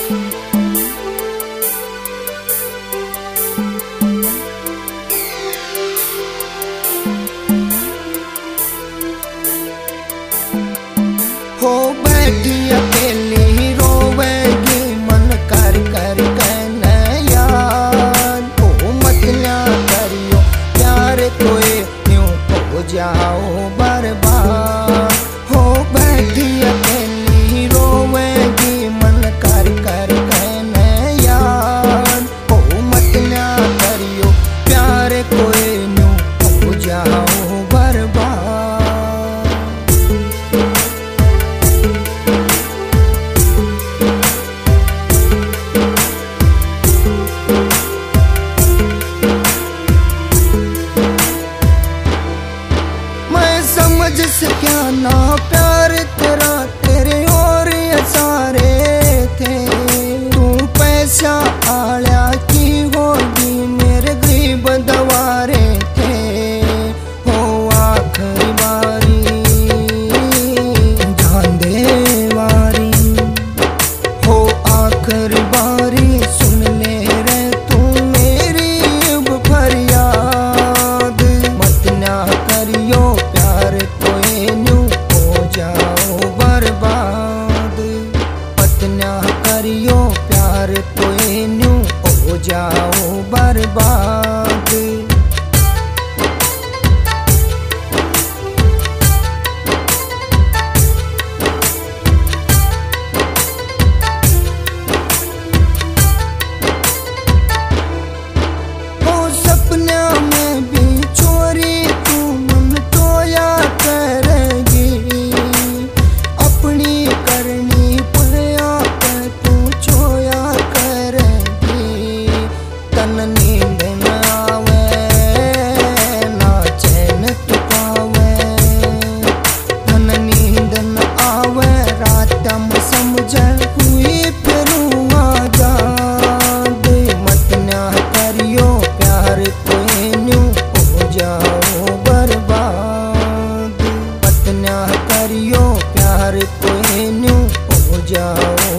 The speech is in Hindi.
हो बैठी अकेली रोवेगी मन कर कर कहने यार। हो मत ना करियो प्यार कोई यूं हो जाओ बर्बाद। हो बैठी अकेली रोवेगी मन कर कर कहने यार। हो मत ना करियो प्यार कोई यूं हो जाओ बर्बाद। जिस क्या ना प्यार तेरा तेरे और सारे थे। तू पैसा आया की होगी मेरे गरीब दवारे थे। हो आखिरी बारी जान दे वारी। हो आखिरी बारी सुन ले रे तू मेरी अब फरियाद। मत ना करियो प्यार जाओ बर्बाद। मत ना करियो प्यार कोई न्यू हो जाओ बर्बाद। हो सपना में भी चोरी तू मन टोया करेगी। अपनी करनी पया पे तू छोया करेगी। तन नींद न आवे ना चैन तू पावे। तन नींद न आवे रात में समझ हुई फिरूं आजाद। मत ना करियो प्यार कोई न्यू हो जाओ बर्बाद। मत ना करियो प्यार कोई न्यू हो जाओ